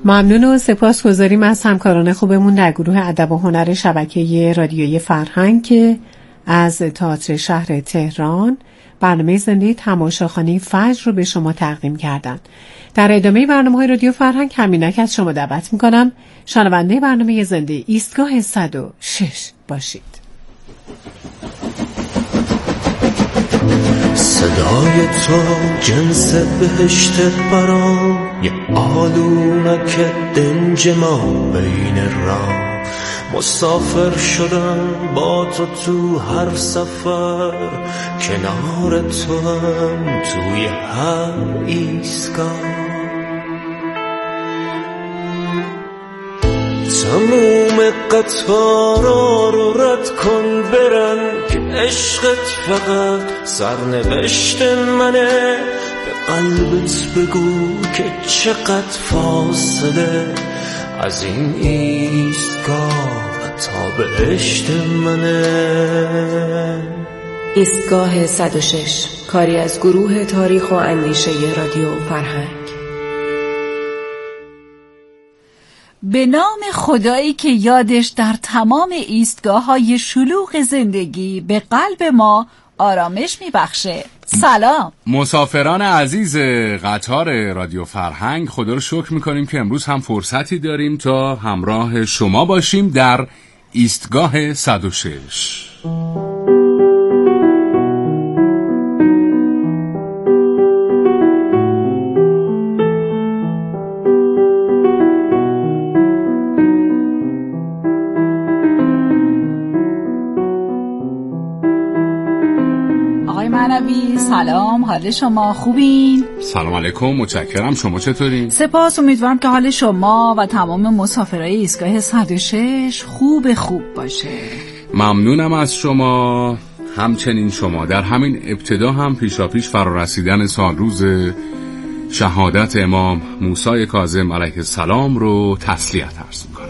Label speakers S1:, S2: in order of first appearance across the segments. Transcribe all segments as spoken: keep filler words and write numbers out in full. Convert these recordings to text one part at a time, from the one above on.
S1: ممنون و سپاسگزاریم از همکاران خوبمون در گروه ادب و هنر شبکه رادیویی فرهنگ که از تئاتر شهر تهران برنامه زنده تماشاخانه فجر رو به شما تقدیم کردن. در ادامه برنامه‌های رادیو فرهنگ همینک از شما دعوت می‌کنم شنونده برنامه زنده ایستگاه صد و شش باشید.
S2: صدای تو جنس بهشت برام، یه آلونک دنج ما بین راه. مسافر شدم با تو تو هر سفر، کنار تو هم توی هر ایستگاه. تموم قطارا رو رد کن برن که عشقت فقط سرنوشت منه. به قلبت بگو که چقدر فاصله از این ایستگاه تا بهشت منه.
S3: ایستگاه صد و شش، کاری از گروه تاریخ و اندیشه رادیو فرهنگ.
S4: به نام خدایی که یادش در تمام ایستگاه‌های شلوغ زندگی به قلب ما آرامش میبخشه. سلام
S5: مسافران عزیز قطار رادیو فرهنگ، خدا رو شکر میکنیم که امروز هم فرصتی داریم تا همراه شما باشیم در ایستگاه صد و شش.
S4: معنوی سلام، حال شما خوبین؟
S5: سلام علیکم، متشکرم. شما چطورین؟
S4: سپاس، امیدوارم که حال شما و تمام مسافرای ایستگاه صد و شش خوب خوب باشه.
S5: ممنونم از شما. همچنین شما در همین ابتدا هم پیشاپیش فرارسیدن سال روز شهادت امام موسی کاظم علیه السلام رو تسلیت عرض می‌کنم.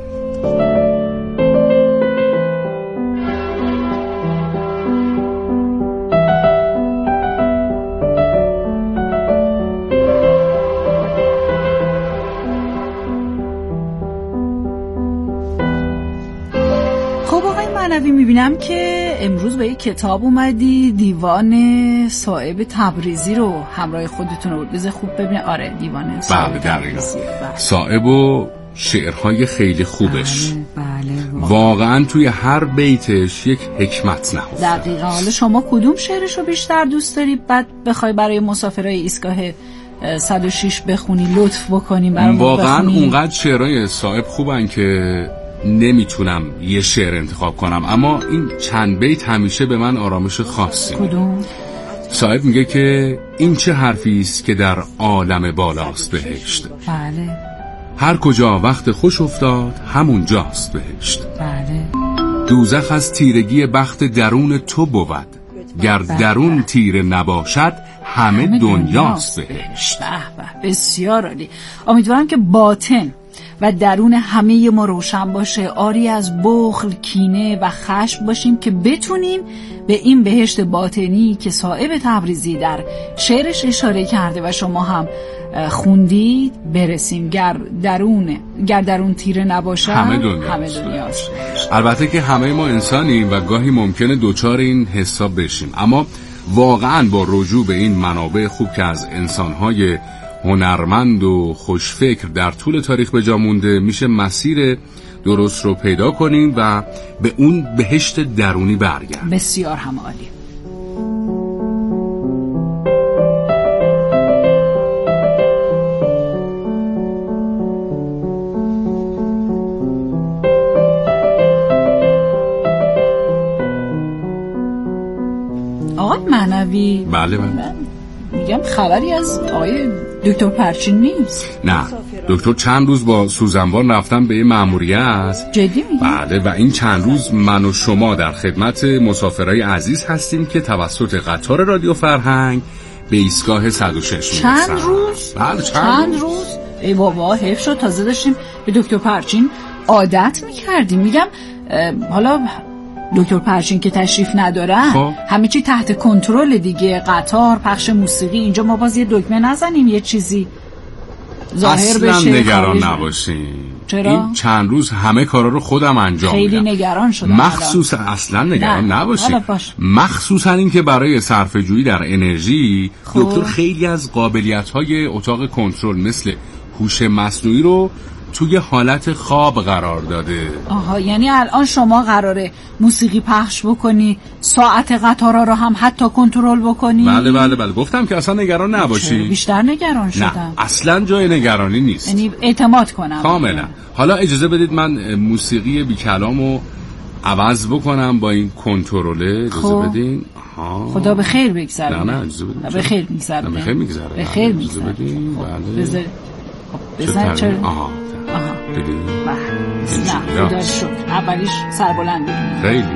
S4: میبینم که امروز به یک کتاب اومدی، دیوان صائب تبریزی رو همراه خودتون رو بذار خوب ببینه. آره دیوان صائب تبریزی،
S5: صائب و شعرهای خیلی خوبش.
S4: بله, بله
S5: واقعا توی هر بیتش یک حکمت نهفته.
S4: دقیقا. حالا شما کدوم شعرش رو بیشتر دوست داری بعد بخوای برای مسافرای ایستگاه صد و شش بخونی، لطف بکنیم برامون
S5: واقعا
S4: بخونی؟
S5: اونقدر شعرهای صائب خوبن که نمیتونم یه شعر انتخاب کنم، اما این چند بیت همیشه به من آرامش خاصی.
S4: کدوم؟
S5: صاحب میگه که این چه حرفی است که در عالم بالاست بهشت.
S4: بله.
S5: هر کجا وقت خوش افتاد همون جاست بهشت.
S4: بله.
S5: دوزخ از تیرگی بخت درون تو بود، گر بله. درون تیره نباشد همه, همه دنیاست بهشت.
S4: به به، بسیار عالی. امیدوارم که باطن و درون همه ما روشن باشه، آری از بخل، کینه و خشم باشیم که بتونیم به این بهشت باطنی که صائب تبریزی در شعرش اشاره کرده و شما هم خوندید برسیم. گر درون گر درون تیره نباشه همه دنیا همه دنیاست.
S5: البته که همه ما انسانیم و گاهی ممکنه دوچار این حساب بشیم، اما واقعا با رجوع به این منابع خوب که از انسان‌های هنرمند و خوشفکر در طول تاریخ به جا مونده میشه مسیر درست رو پیدا کنیم و به اون بهشت درونی برگردیم.
S4: بسیار هم عالی. آقای معنوی،
S5: بله بله،
S4: میگم خبری از آقای دکتر پرچین نیست؟
S5: نه، دکتر چند روز با سوزنبان رفتن به مأموریت.
S4: جدی میگی؟
S5: بله، و این چند روز من و شما در خدمت مسافرای عزیز هستیم که توسط قطار رادیو فرهنگ به ایستگاه صد و شش میرسن.
S4: چند روز؟
S5: بله چند,
S4: چند روز.
S5: روز
S4: ای بابا حیف شد، تازه داشتیم به دکتر پرچین عادت میکردیم. میگم حالا دکتر پرچین که تشریف ندارن خب. همه چی تحت کنترل دیگه، قطار، پخش موسیقی، اینجا ما باز یه دکمه نزنیم یه چیزی ظاهر بشه.
S5: اصلا نگران نباشین.
S4: چرا؟
S5: این چند روز همه کارا رو خودم انجام میدم.
S4: خیلی نگران شدم.
S5: مخصوصا اصلا نگران
S4: نه.
S5: نباشین. مخصوصا این که برای صرفه جویی در انرژی
S4: خوب.
S5: دکتر خیلی از قابلیت‌های اتاق کنترل مثل هوش مصنوعی رو توی حالت خواب قرار داده.
S4: آها، یعنی الان شما قراره موسیقی پخش بکنی، ساعت قطارا رو هم حتی کنترل بکنی؟
S5: بله بله بله، گفتم که اصلا نگران نباشی.
S4: بیشتر نگران شدم.
S5: نه اصلا جای نگرانی نیست.
S4: یعنی اعتماد کنم
S5: کاملا. حالا اجازه بدید من موسیقی بی کلامو عوض بکنم با این کنترله. اجازه بدین. آها.
S4: خدا به خیر بگذره.
S5: نه نه اجازه بدید.
S4: به خیر میگذره.
S5: به خیر میگذره.
S4: به خیر میگذره.
S5: بله.
S4: بذار بزن چرا؟
S5: آها.
S4: آها.
S5: دیدی؟
S4: نه خدا شکر. اولیش سربلند بدونم.
S5: خیلی.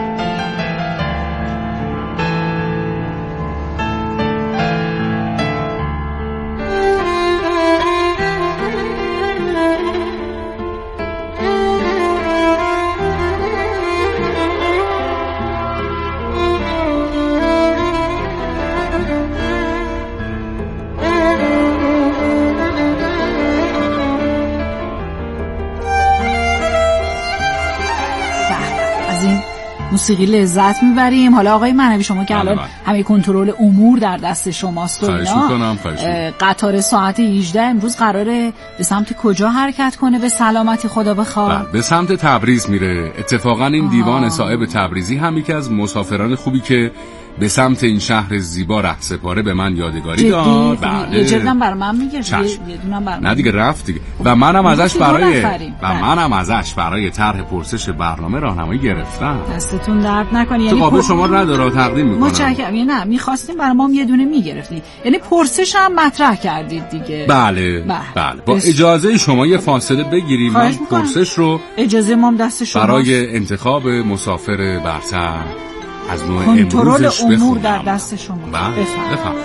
S4: موسیقی لذت میبریم. حالا آقای معنوی شما که الان همه کنترل امور در دست شماست و اینا، قطار ساعت هجده امروز قراره به سمت کجا حرکت کنه به سلامتی خدا بخواد؟
S5: به سمت تبریز میره. اتفاقا این آه. دیوان صاحب تبریزی هم یکی از مسافران خوبی که به سمت این شهر زیبا رهسپاره به من یادگاری داد.
S4: بله. یه جردم برای من میگه، یه دونم برای من.
S5: نه دیگه رفت دیگه. و منم ازش برای و منم ازش برای طرح پرسش برنامه راهنمایی گرفتم.
S4: دستتون درد نکنه. یعنی
S5: قابل شما نداره تقدیم میکنم.
S4: متشکرم. نه می‌خواستیم برای ما یه دونه میگرفتین. یعنی پرسش هم مطرح کردید دیگه.
S5: بله. بله. بله. با اجازه شما یه فاصله بگیریم. من پرسش رو
S4: اجازه ما دست شما
S5: برای انتخاب مسافر برتر از نوع
S4: کنترل امور
S5: بخونم.
S4: در دست شما.
S5: بفرمایید.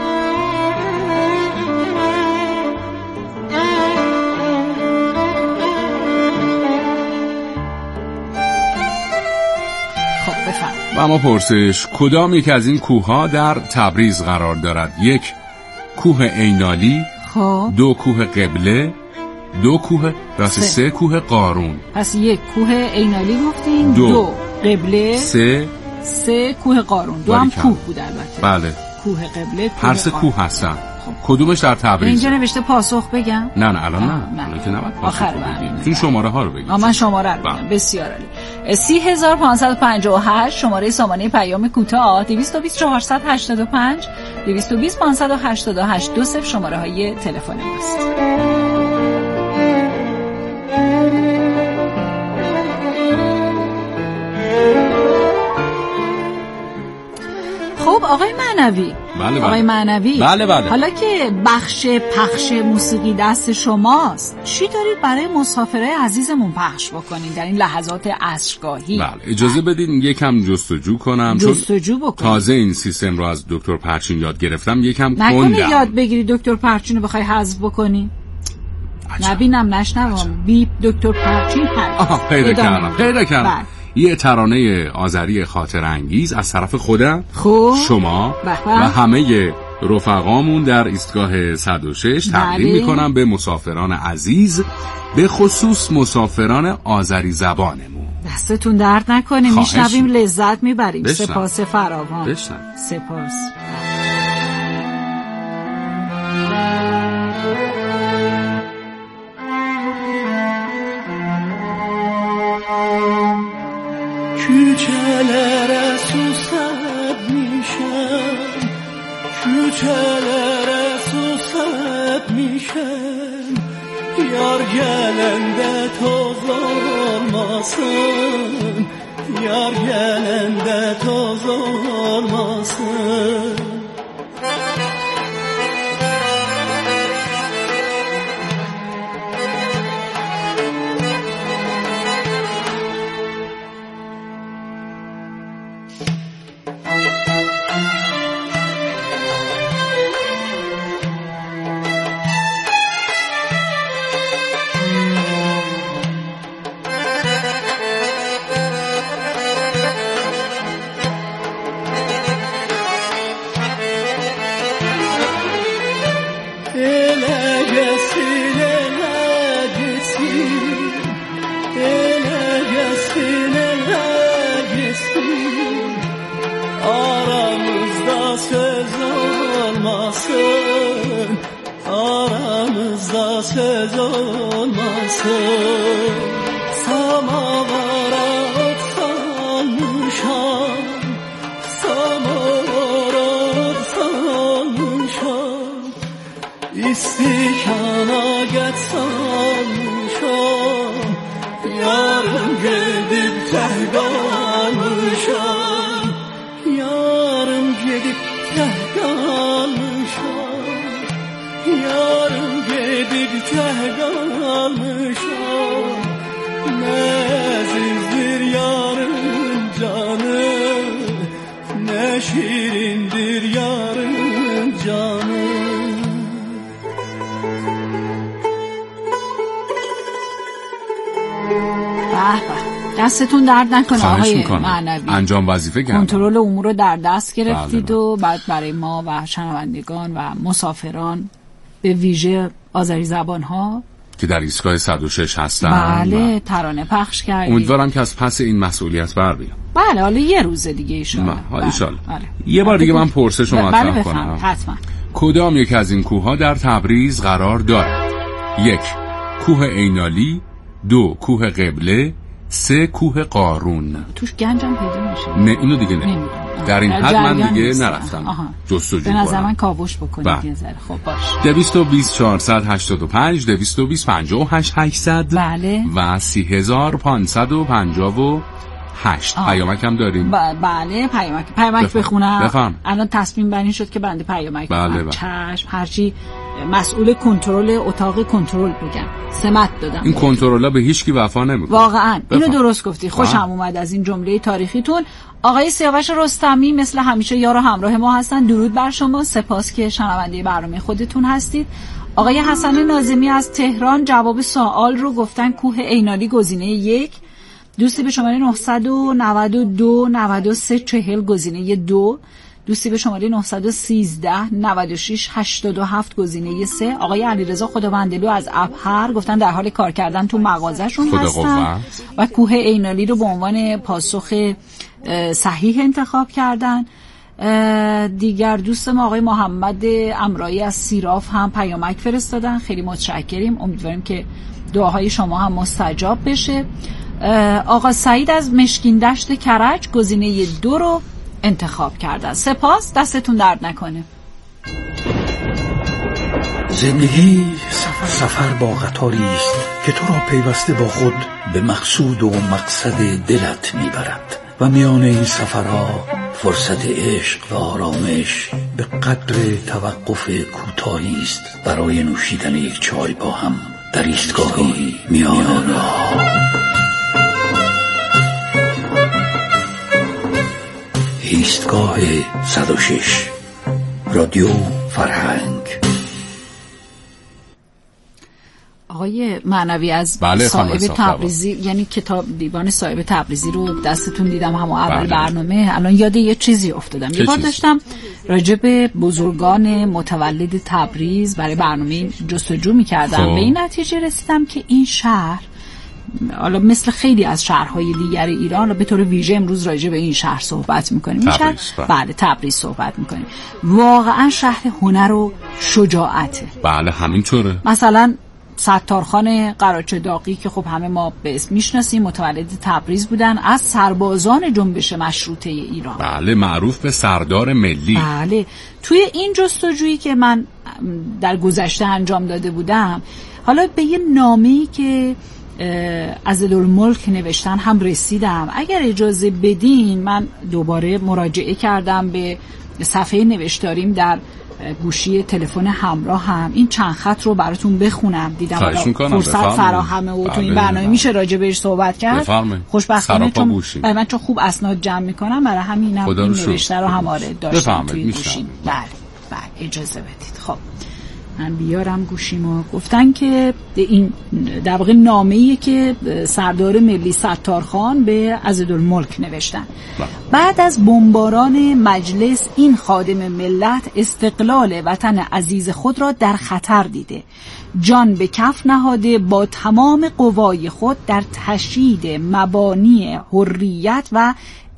S4: خب بفرمایید.
S5: و اما پرسش: کدام یک از این کوه‌ها در تبریز قرار دارد؟ یک، کوه عینالی.
S4: خب.
S5: دو، کوه قبله. دو، کوه راست سه. سه کوه قارون.
S4: پس یک کوه عینالی گفتین. دو, دو قبله.
S5: سه
S4: سه کوه قارون. دو هم کوه بود البته.
S5: بله.
S4: کوه قبله، کوه
S5: هر سه کوه هستن. کدومش در تبریز؟
S4: اینجا نوشته پاسخ بگم؟
S5: نه نه الان نه. الان که نباید پاسخ بگیم. چون شماره ها رو بگیم.
S4: من شماره رو بگم. بسیار عالی. سی هزار و پانصد و پنجاه و هشت شماره سامانه پیام کوتاه، دویست و بیست چهارصد و هشتاد و پنج، دویست و بیست پانصد و هشتاد و هشت، دو صفر شماره های تلفن ماست. خب آقای معنوی.
S5: بله بله.
S4: آقای معنوی.
S5: بله بله.
S4: حالا که بخش پخش موسیقی دست شماست، چی دارید برای مسافرای عزیزمون پخش بکنین در این لحظات عصرگاهی؟
S5: بله اجازه بدین یکم جستجو کنم.
S4: جستجو بکنم.
S5: تازه این سیستم رو از دکتر پرچین یاد گرفتم. یکم کندم.
S4: نکنی یاد بگیری دکتر پرچین رو بخوای حذف بکنی؟ نبینم نشنوم. بیپ دکتر پرچین حذف.
S5: آها پیدا کردم. پیدا کردم. یه ترانه آذری خاطر انگیز از طرف خودم،
S4: خوب.
S5: شما و همه رفقامون در ایستگاه صد و شش تقدیم میکنم به مسافران عزیز، به خصوص مسافران آذری زبانمون.
S4: دستتون درد نکنه. میشنویم لذت میبریم.
S5: بشنم.
S4: سپاس فراوان.
S5: بشنم.
S4: سپاس.
S2: Küçelere susat mişem, küçelere susat mişem. Yar gelende toz olmasın, yar gelende toz olmasın. aramızda söz olmasın, aramızda söz olmasın. Samavara salmışam, samavara salmışam, istişana geç salmışam, yarın gidip teh kalmışam, yarın gidip teh kalmışam, yarın gidip teh kalmışam. Ne azizdir yarın canı, ne şirindir yarın canı.
S4: دستتون درد نکنه آقای معنوی.
S5: انجام وظیفه کردن.
S4: کنترل امور رو در دست گرفتید
S5: بله
S4: و بعد برای ما و شنوندگان و مسافران به ویژه آذری زبان ها
S5: که در ایستگاه صد و شش هستن
S4: بله ترانه پخش کردید.
S5: امیدوارم که از پس این مسئولیت بر بیام.
S4: بله حالا یه روز دیگه ایشالله.
S5: بله ایشالله.
S4: بله.
S5: یه بار دیگه من پرسش رو مطرح
S4: بله
S5: کنم.
S4: حتما.
S5: کدام یک از این کوه‌ها در تبریز قرار دارد؟ یک، کوه عینالی، دو، کوه قبله، سه، کوه قارون.
S4: توش گنجم پیدا میشه؟
S5: نه اینو دیگه نه. نمیدونم. در این حد من دیگه نیستم. نرفتم جستجو کنم.
S4: به نظر من کاوش بکنید یه ذره. خب باش.
S5: دویست و بیست چهارصد و هشتاد و پنج، دویست و بیست پنجاه و هشت هشتصد
S4: بله
S5: و سی هزار و پانصد و پنجاه و هشت. پیامک هم داریم.
S4: ب- بله پیامک پیامک
S5: بفهم.
S4: بخونم.
S5: بفهم.
S4: الان تصمیم بندی شد که بنده پیامک
S5: بله
S4: بله
S5: بله.
S4: چشم هرچی مسئول کنترل اتاق کنترل بگم سمت دادم.
S5: این کنترل‌ها به هیچ کی وفا نمیکنه.
S4: واقعا اینو
S5: بفهم.
S4: درست گفتی. خوشم اومد از این جمله تاریخیتون. آقای سیاوش رستمی مثل همیشه یار و همراه ما هستن. درود بر شما. سپاس که شنونده برنامه خودتون هستید. آقای حسن ناظمی از تهران جواب سوال رو گفتن کوه عینالی گزینه یک. دوستی به شماره نه نه دو نه سه چهل گزینه دو. دوستی به شماره نه یک سه نه شش هشت هفت گزینه سه. آقای علیرضا خداوندلو از ابهر گفتن در حال کار کردن تو مغازه‌شون هستن و کوه عینالی رو به عنوان پاسخ صحیح انتخاب کردن. دیگر دوست ما آقای محمد امرایی از سیراف هم پیامک فرستادن. خیلی متشکریم. امیدواریم که دعاهای شما هم مستجاب بشه. آقا سعید از مشکین دشت کرج گزینه دو رو انتخاب کردن. سپاس. دستتون درد نکنه.
S6: زندگی سفر, سفر با قطاری است که تو را پیوسته با خود به مقصود و مقصد دلت میبرد و میان این سفرها فرصت عشق و آرامش به قدر توقف کوتاهی است برای نوشیدن یک چای با هم در ایستگاهی میان راه. ایستگاه صد و شش رادیو فرهنگ.
S4: آقای معنوی از
S5: بله
S4: صاحب تبریزی، یعنی کتاب دیوان صاحب تبریزی رو دستتون دیدم همون اول بله. برنامه. الان یاد یه چیزی افتادم. یه بار داشتم راجع به بزرگان متولد تبریز برای برنامه جستجو می‌کردم. به این نتیجه رسیدم که این شهر حالا مثل خیلی از شهرهای دیگر ایران به طور ویژه امروز راجع به این شهر صحبت می‌کنیم. این شهر بله تبریز صحبت می‌کنیم. واقعا شهر هنر و شجاعته.
S5: بله همینطوره.
S4: مثلا ستارخان قراچه داغی که خب همه ما به اسم میشناسیم متولد تبریز بودن، از سربازان جنبش مشروطه ایران.
S5: بله معروف به سردار ملی.
S4: بله توی این جستجویی که من در گذشته انجام داده بودم حالا به یه نامه‌ای که عضدالملک نوشتن هم رسیدم. اگر اجازه بدین من دوباره مراجعه کردم به صفحه نوشتاریم در گوشی تلفن همراه هم این چند خط رو براتون بخونم. دیدم فرصت فراهمه و تو این برنامه میشه راجع بهش صحبت کرد. خوشبختانه چون من چون خوب اسناد جمع میکنم برای همینم این نوشته رو هم آره داشتم توی گوشی. بله بله اجازه بدید. خب من بیارم گوشیمو. گفتن که این در واقع نامه‌ایه که سردار ملی ستارخان به عضدالملک نوشتن. بعد از بمباران مجلس این خادم ملت استقلال وطن عزیز خود را در خطر دیده، جان به کف نهاده با تمام قوای خود در تشیید مبانی حریت و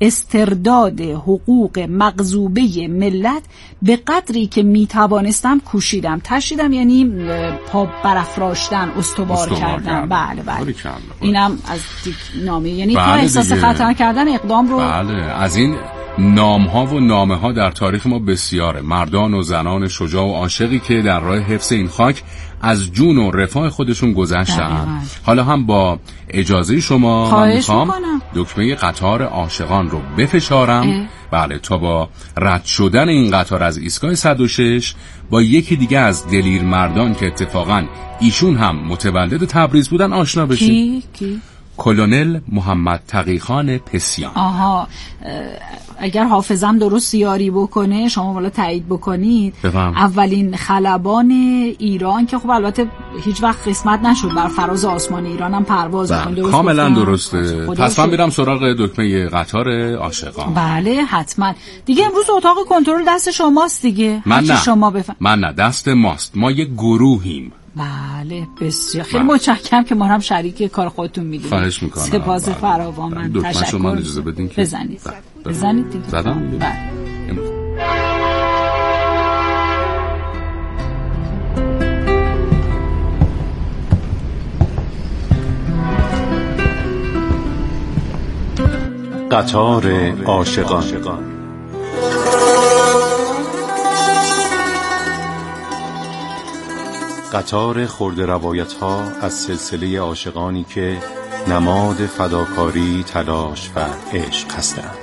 S4: استرداد حقوق مغصوبه ملت به قدری که میتوانستم کوشیدم. تشیدم یعنی پا برافراشتن، استوار, استوار کردن. بله بله. اینم از نامه، یعنی
S5: بله
S4: تا احساس
S5: دیگه.
S4: خطر کردن اقدام رو.
S5: بله، از این نام ها و نامه ها در تاریخ ما بسیاره. مردان و زنان شجاع و عاشقی که در راه حفظ این خاک از جون و رفاه خودشون گذشتن. حالا هم با اجازه شما من میخوام دکمه قطار عاشقان رو بفشارم اه. بله، تا با رد شدن این قطار از ایستگاه صد و شش با یکی دیگه از دلیر مردان که اتفاقا ایشون هم متولد تبریز بودن آشنا بشیم.
S4: کی؟ کی؟
S5: کلونل محمد تقیخان پسیان.
S4: آها، اگر حافظم درست یاری بکنه، شما والا تایید بکنید، بفهم. اولین خلبان ایران که خب البته هیچ وقت قسمت نشد بر فراز آسمان ایران هم پرواز
S5: کنه. درست کاملا درسته. پس من میرم سراغ دکمه قطار عاشقان.
S4: بله حتما. دیگه امروز اتاق کنترل دست شماست دیگه.
S5: من نه.
S4: شما بفهم.
S5: من نه، دست ماست. ما یک گروهیم.
S4: بله بسیار خیلی متشکرم که ما هم شریک کار خودتون میدونید.
S5: خواهش میکنم.
S4: سپاس فراوان. من تشکر.
S5: شما اجازه بدین که
S4: بزنید. بزنید دیگه.
S5: زدم.
S4: بله.
S7: قطار عاشقان. قطار خرد روایت ها از سلسله عاشقانی که نماد فداکاری، تلاش و عشق هستند.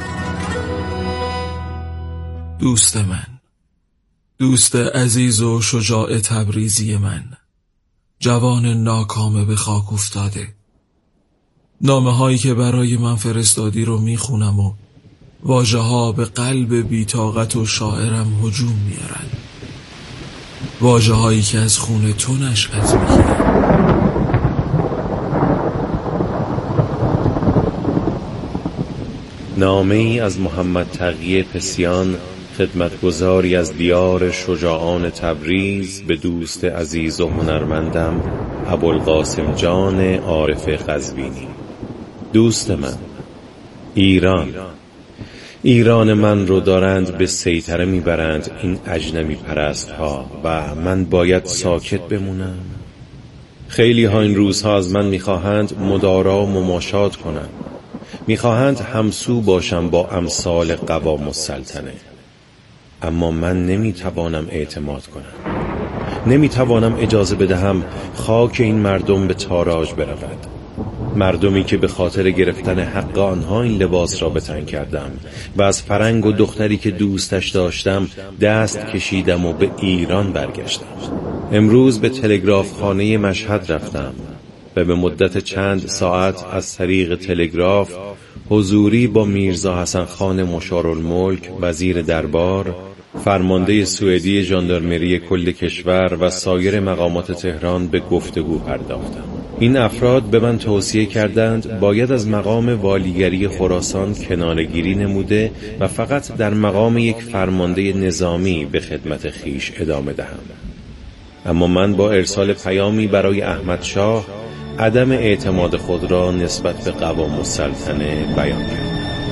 S8: دوست من، دوست عزیز و شجاع تبریزی من، جوان ناکام به خاک افتاده، نامه هایی که برای من فرستادی رو میخونم و واژه ها به قلب بی‌طاقت و شاعرم هجوم میارن، واژه هایی که از خون تو نشأت میگیرن.
S7: نامه ای از محمد تقی پسیان، خدمتگزاری از دیار شجاعان تبریز، به دوست عزیز و هنرمندم ابوالقاسم جان عارف قزوینی. دوست من، ایران ایران من رو دارند به سیطره میبرند این اجنبی پرست ها و من باید ساکت بمونم. خیلی ها این روزها از من میخواهند مدارا و مماشات کنم، میخواهند همسو باشم با امثال قوام السلطنه، اما من نمیتوانم اعتماد کنم، نمیتوانم اجازه بدهم خاک این مردم به تاراج برود. مردمی که به خاطر گرفتن حق آنها این لباس را به تن کردم و از فرنگ و دختری که دوستش داشتم دست کشیدم و به ایران برگشتم. امروز به تلگراف خانه مشهد رفتم و به مدت چند ساعت از طریق تلگراف حضوری با میرزا حسن خان مشارالملک وزیر دربار، فرمانده سوئدی ژاندارمری کل کشور و سایر مقامات تهران به گفتگو پرداختم. این افراد به من توصیه کردند باید از مقام والیگری خراسان کناره‌گیری نموده و فقط در مقام یک فرمانده نظامی به خدمت خیش ادامه دهم. اما من با ارسال پیامی برای احمد شاه عدم اعتماد خود را نسبت به قوام السلطنه بیان کردم.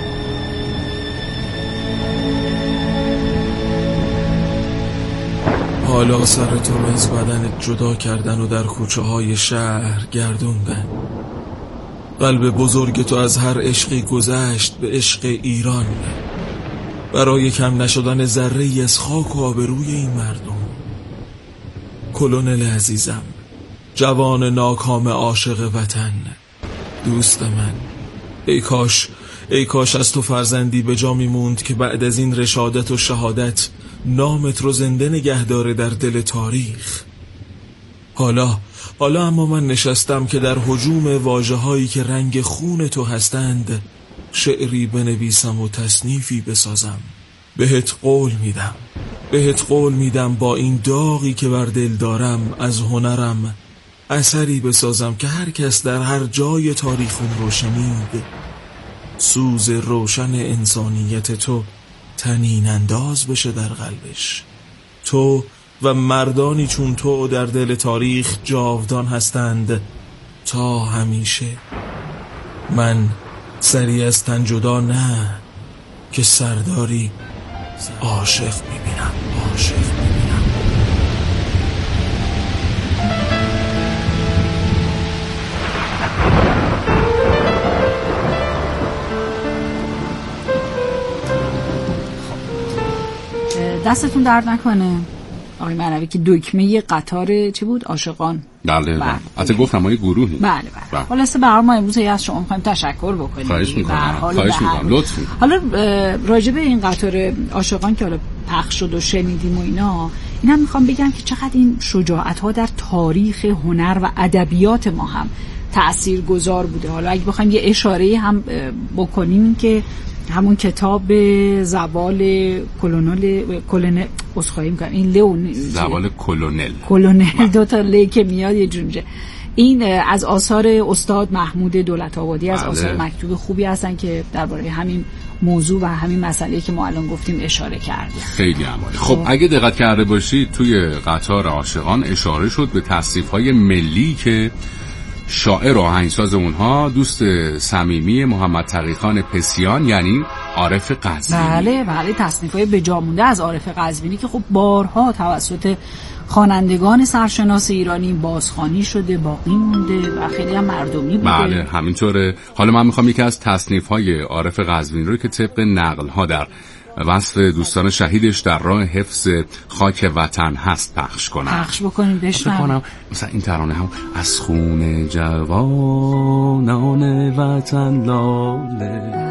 S8: حالا سر تو رو از بدنت جدا کردن و در کوچه های شهر گردوندن. قلب بزرگ تو از هر عشقی گذشت به عشق ایران، برای کم نشدن ذره‌ای از خاک و آبروی این مردم. کلونل عزیزم، جوان ناکام عاشق وطن، دوست من، ای کاش ای کاش از تو فرزندی به جا میموند که بعد از این رشادت و شهادت نامت رو زنده نگه داره در دل تاریخ. حالا حالا اما من نشستم که در هجوم واژه‌هایی که رنگ خون تو هستند شعری بنویسم و تصنیفی بسازم. بهت قول میدم بهت قول میدم با این داغی که بر دل دارم از هنرم اثری بسازم که هر کس در هر جای تاریخ اون رو شنید سوز روشن انسانیت تو تنین انداز بشه در قلبش. تو و مردانی چون تو در دل تاریخ جاودان هستند تا همیشه. من سری از تن جدا نه، که سرداری عاشق میبینم، عاشق میبینم.
S4: دستتون درد نکنه آقای معنوی که دکمه قطار چی بود؟ عاشقان.
S5: بله بله. حتی گفتم ما یه گروهی.
S4: بله بله. خلاصه به هر ما امروز از شما می‌خوایم تشکر بکنیم.
S5: خواهش می‌کنم. خواهش می‌کنم. لطف می‌کنم.
S4: حالا راجع به این قطار عاشقان که حالا پخش شد و شنیدیم و اینا، اینا می‌خوام بگم که چقدر این شجاعت‌ها در تاریخ هنر و ادبیات ما هم تاثیرگذار بوده. حالا اگه بخوایم یه اشاره هم بکنیم که همون کتاب زوال کلونل کلونل اسخایی می‌کنم این لئون
S5: زوال کلونل
S4: کلونل دو تا ل که میاد یه جونجه، این از آثار استاد محمود دولت آبادی، از آثار مکتوب خوبی هستن که درباره همین موضوع و همین مسئله که ما الان گفتیم اشاره کردیم.
S5: خیلی عالی. خب اگه دقت کرده باشید توی قطار عاشقان اشاره شد به تصنیف‌های ملی که شاعر و آهنگساز اونها دوست صمیمی محمد تقی‌خان پسیان یعنی عارف قزوینی.
S4: بله بله، تصنیف‌های بجا مونده از عارف قزوینی که خب بارها توسط خوانندگان سرشناس ایرانی بازخوانی شده، باقی مونده و خیلی هم مردمی بوده.
S5: بله همینطوره. حالا من میخوام یکی از تصنیف‌های عارف قزوینی رو که طبق نقل‌ها در وصف دوستان شهیدش در راه حفظ خاک وطن هست پخش کنم.
S4: پخش بکنیم بشنویم.
S5: مثلا این ترانه هم از خون جوانان وطن لاله.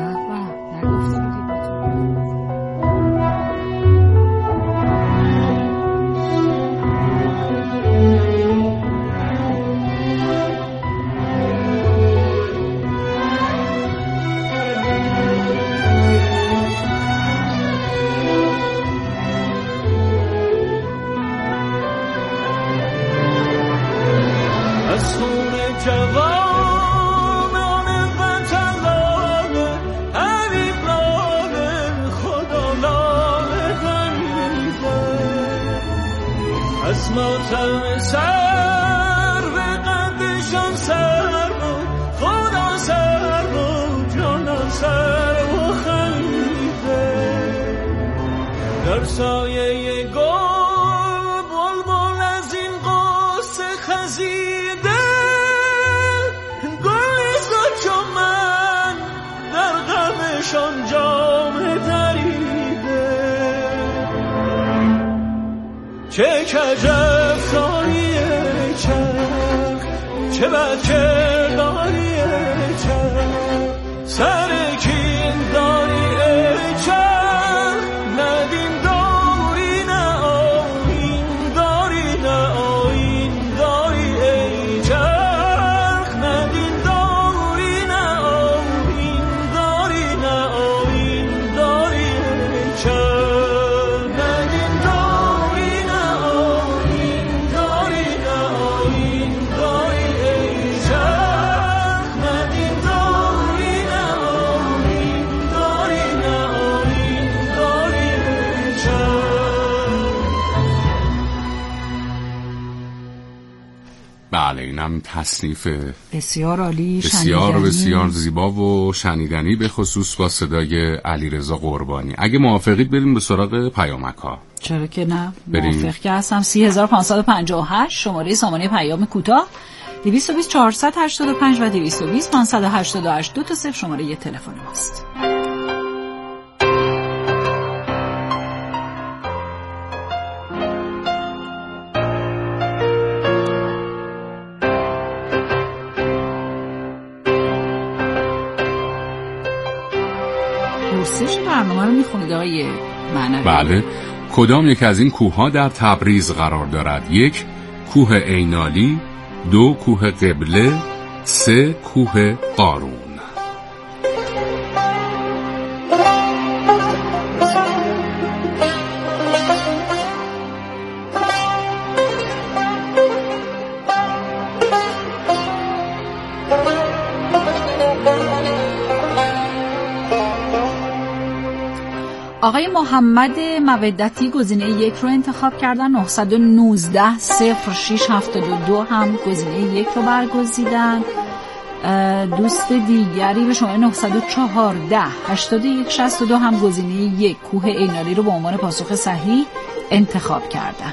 S2: از ماتم سر به قدشان سر بود، خدا سر بود، جانم سر و خلیفه. در سایه گل بلبل از این قصه خزیده، گلی زد چون من در غمشان جام دریده. چه کجف داریه چرخ، چه بد کرداریه چرخ، سر کین داریه چرخ، ندین داری نه آیین داری نه آیین داری ای چرخ، ندین داری نه آیین داری نه آیین داری ای چرخ.
S5: بله اینم تصنیف
S4: بسیار عالی،
S5: بسیار شنیدنی. بسیار زیبا و شنیدنی، به خصوص با صدای علیرضا قربانی. اگه موافقید بریم به سراغ پیامک ها.
S4: چرا که نه، موافق که هستم. سی هزار و پانصد و پنجاه و هشت شماره سامانه پیام کوتاه، دویست و بیست چهارصد و هشتاد و پنج و دویست و بیست پانصد و هشتاد و هشت دو تا صفر شماره یه تلفن ماست. پرسش برنامه رو میخونید آقای معنوی؟
S5: بله. کدام یک از این کوه‌ها در تبریز قرار دارد؟ یک، کوه عینالی، دو، کوه قبله، سه، کوه قارون.
S4: آقای محمد مودتی گزینه یک رو انتخاب کردن. نه یک نه صفر شش هفت دو هم گزینه یک رو برگزیدن. دوست دیگری به شماره نه یک چهار هشت یک شش دو هم گزینه یک کوه اینالی رو به عنوان پاسخ صحیح انتخاب کردن.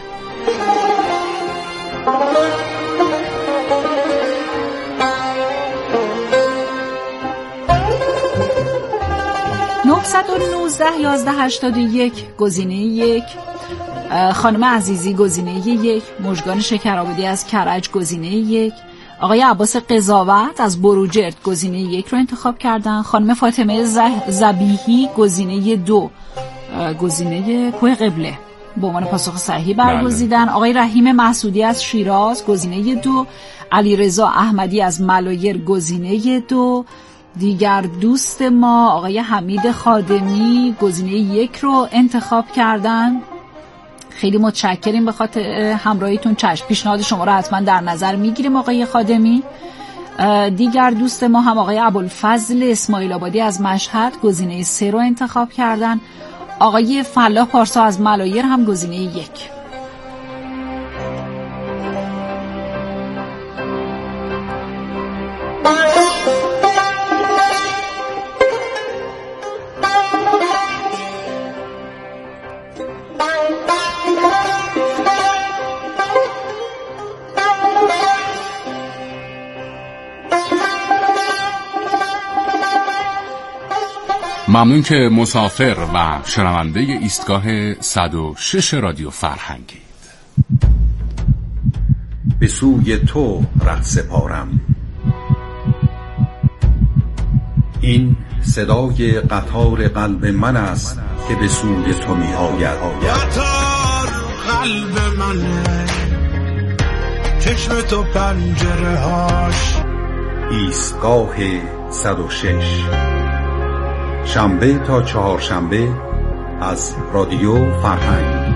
S4: نه یک یک یک یک یک هشتاد و یک گزینه یک، خانم عزیزی گزینه یک، مژگان شکرآبادی از کرج گزینه یک، آقای عباس قضاوت از بروجرد گزینه یک رو انتخاب کردن، خانم فاطمه زبیحی گزینه دو، گزینه کوه قبله به عنوان پاسخ صحیح برگزیدن، آقای رحیم محسودی از شیراز گزینه دو، علیرضا احمدی از ملایر گزینه دو، دیگر دوست ما آقای حمید خادمی گزینه یک رو انتخاب کردن. خیلی متشکریم به خاطر همراهیتون. چشم، پیشنهاد شما رو حتما در نظر میگیریم آقای خادمی. دیگر دوست ما هم آقای ابوالفضل اسماعیل آبادی از مشهد گزینه سه رو انتخاب کردن، آقای فلاح پارسا از ملایر هم گزینه یک.
S5: ممنون که مسافر و شنونده ایستگاه صد و شش رادیو فرهنگید.
S9: به سوی تو ره سپارم. این صدای قطار قلب من است که به سوی تو می آید.
S2: قطار قلب منه، چشم تو پنجره هاش.
S9: ایستگاه صد و شش، شنبه تا چهارشنبه از رادیو فرهنگ.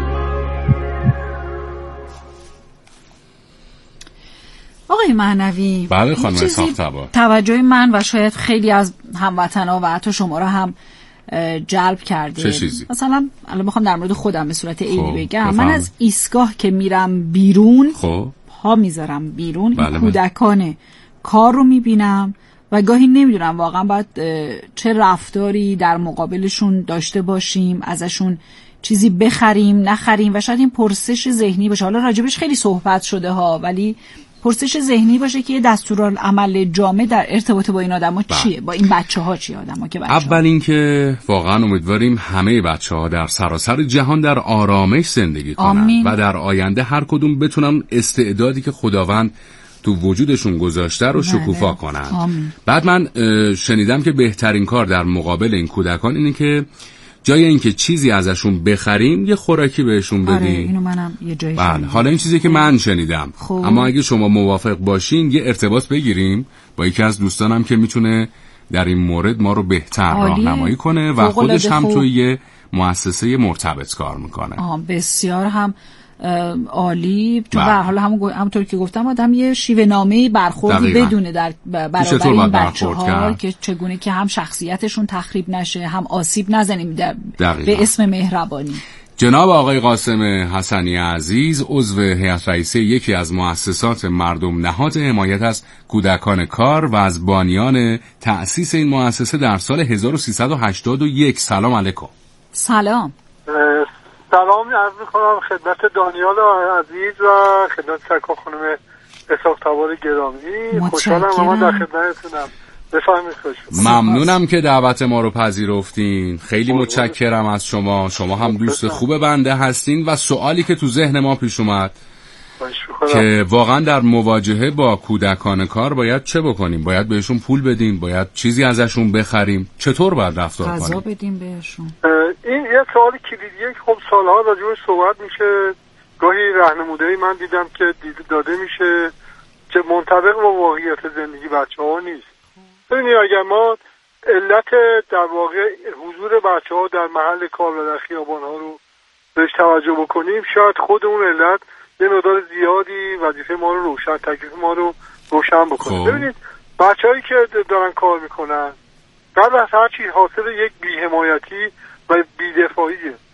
S4: آقای معنوی،
S5: بله خانم ساختبار،
S4: توجه من و شاید خیلی از هموطن‌ها و حتی شما را هم جلب کرده.
S5: چه چیزی؟
S4: مثلا الان بخوام در مورد خودم به صورت عینی بگم،
S5: بفهم.
S4: من از ایستگاه که میرم بیرون،
S5: خب
S4: پا میذارم بیرون،
S5: بله
S4: این کودکان کار رو میبینم و گاهی نمیدونم واقعا باید چه رفتاری در مقابلشون داشته باشیم، ازشون چیزی بخریم نخریم و شاید این پرسش ذهنی باشه. حالا راجبش خیلی صحبت شده ها، ولی پرسش ذهنی باشه که یه دستورالعمل جامع در ارتباط با این آدما چیه، با این بچه‌ها چیه آدما که بچه‌ها.
S5: اول اینکه واقعا امیدواریم همه بچه‌ها در سراسر جهان در آرامش زندگی کنن آمین. و در آینده هر کدوم بتونن استعدادی که خداوند تو وجودشون گذاشته رو شکوفا کنن. آمین. بعد من شنیدم که بهترین کار در مقابل این کودکان اینه که جای اینکه چیزی ازشون بخریم یه خوراکی بهشون بدیم.
S4: آره اینو منم یه جایی شنیدم.
S5: حالا این چیزی که من شنیدم خوب. اما اگه شما موافق باشین یه ارتباط بگیریم با یکی از دوستانم که میتونه در این مورد ما رو بهتر راهنمایی کنه و خودش هم توی یه مؤسسه مرتبط کار میکنه.
S4: آه بسیار هم عالی. تو به حال همون همونطور که گفتم آدم یه شیوه نامه‌ای برخوردی بدونه در برابر این بچه‌ها که چگونه که هم شخصیتشون تخریب نشه، هم آسیب نزنیم به اسم مهربانی.
S5: جناب آقای قاسم حسنی عزیز، عضو هیئت رئیسه یکی از مؤسسات مردم نهاد حمایت از کودکان کار و از بانیان تأسیس این مؤسسه در سال هزار و سیصد و هشتاد و یک. سلام علیکم.
S4: سلام.
S10: سلام عرض می‌کنم خدمت دانیال عزیز و خدمت سرکار خانم اسحاق‌تبار گرامی. خوشحالم من در خدمتتونم. بفرمایید. خوش
S5: ممنونم که دعوت ما رو پذیرفتین. خیلی متشکرم از شما. شما هم دوست خوب بنده هستین و سوالی که تو ذهن ما پیش اومد که واقعا در مواجهه با کودکان کار باید چه بکنیم؟ باید بهشون پول بدیم؟ باید چیزی ازشون بخریم؟ چطور باید رفتار کنیم؟
S4: غذا بدیم بهشون؟
S10: این یه سوال کلیدیه که خب سالها راجعش صحبت میشه. گاهی راهنمودی من دیدم که داده میشه که منطبق با واقعیت زندگی بچه‌ها نیست. ببینید اگر ما علت در واقع حضور بچه‌ها در محل کار و در خیابان‌ها رو بهش توجه بکنیم، شاید خود اون علت یه مقدار زیادی وظیفه ما رو روشن، تکلیف ما رو روشن بکنه. ببینید بچه‌هایی که دارن کار میکنن قبل از هر چیز حاصل یک بی‌حمایتی و بی‌دفاعیه.